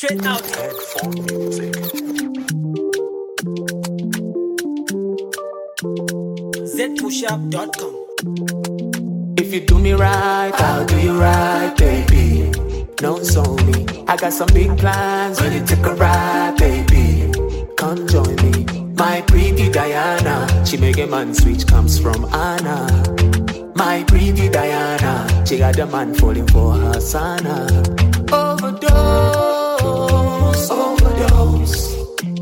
Straight out. zpushup.com. If you do me right, I'll do you right, baby. No, it's on me. I got some big plans, ready to take a ride, baby. Come join me, my pretty Diana. She make a man switch, comes from Anna. My pretty Diana, she got a man falling for her sana. Overdose, overdose,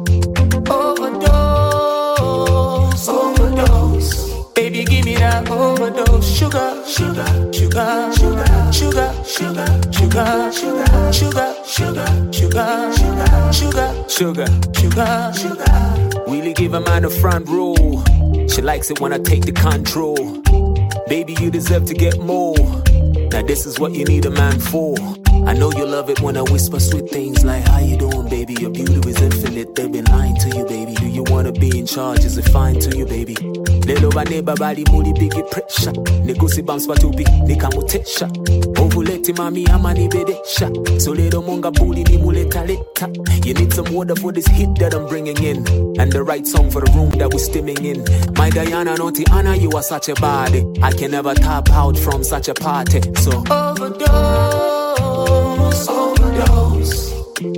overdose, overdose. Baby, give me that overdose. Sugar, sugar, sugar, sugar, sugar, sugar, sugar, sugar, sugar, sugar, sugar, sugar, sugar, sugar. Really give a man a front row. She likes it when I take the control. Baby, you deserve to get more. Now this is what you need a man for. I know you love it when I whisper sweet things like, how you doing, baby? Your beauty is infinite, they've been lying to you, baby. Do you wanna be in charge? Is it fine to you, baby? Lelo baneba bali muli bigi pressure. Negusi bams patupi, nikamutesha. Ovuleti mami amani bedesha. So little monga booty ni muleta leta. You need some water for this heat that I'm bringing in. And the right song for the room that we're stimming in. My Diana, naughty Anna, you are such a body. I can never tap out from such a party. So overdose, overdose,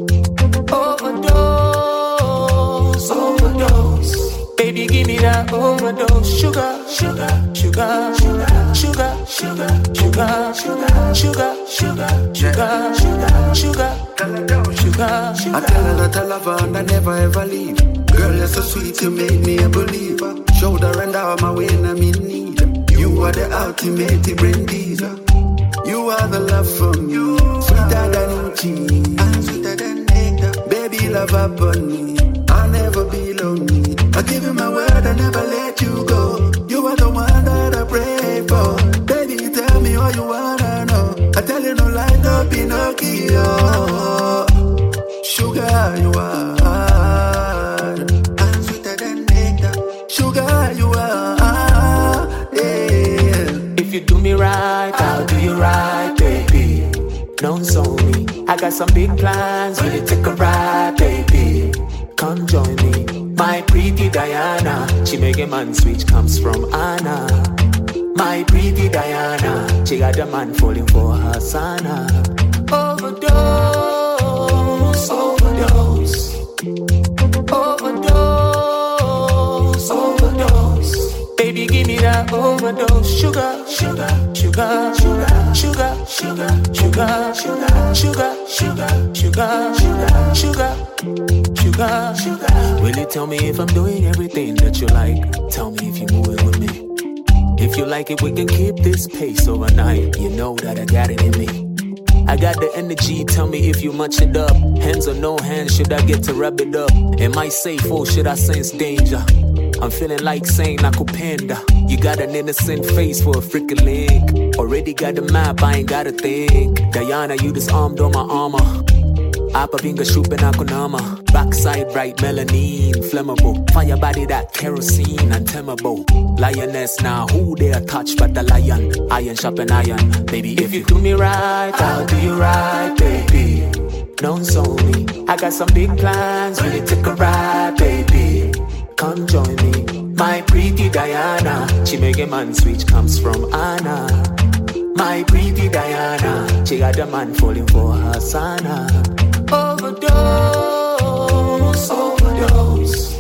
overdose, overdose. Baby, give me that overdose. Sugar, sugar, sugar, sugar, sugar, sugar, sugar, sugar, sugar, sugar, sugar, sugar, sugar, sugar. I tell her that I love her and I never ever leave. Girl, you're so sweet, you make me a believer. Shoulder and arm, my way and I'm in need. You are the ultimate brain teaser. You are the love for me, sweeter than cheese, and sweeter than nectar. Baby, love upon me, I'll never be lonely. I give you my word, I never let you go. You are the one that I pray for. Baby, tell me all you wanna know. I tell you no lie, no Pinocchio. Sugar, you are, and sweeter than nectar. Sugar, you are, yeah. If you do me right, I'll do you right, baby. No, it's on me. I got some big plans, ready to take a ride, baby. Come join me, my pretty Diana. She make a man switch, comes from Anna. My pretty Diana, she got a man falling for her sana. Overdose, overdose, overdose, overdose. Baby, give me that overdose. Sugar, sugar, sugar, sugar, sugar, sugar, sugar, sugar, sugar, sugar, sugar, sugar, sugar, sugar. Will you tell me if I'm doing everything that you like? Tell me if you move it with me. If you like it, we can keep this pace overnight. You know that I got it in me. I got the energy, tell me if you much it up. Hands or no hands, should I get to rub it up? Am I safe or should I sense danger? I'm feeling like saying nakupenda. You got an innocent face for a freaking link. Already got the map, I ain't gotta think. Diana, you disarmed all my armor. Apa binga shupe na kunama. Backside bright melanin, flammable. Fire body that kerosene, untamable. Lioness now, who they are touched but the lion. Iron sharpen iron, baby. If you do me right, I'll do you right, baby. No, it's on me. I got some big plans, ready to take a ride, baby. Come join me, my pretty Diana. She make a man switch, comes from Anna. My pretty Diana, she got a man falling for her sana. Overdose, overdose,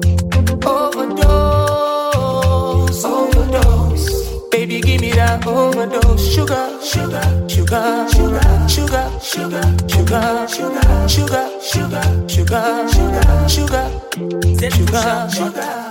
overdose, overdose. Baby, give me that overdose. Sugar, sugar, sugar, sugar, sugar, sugar, sugar, sugar, sugar, sugar, sugar, sugar, sugar, sugar, sugar.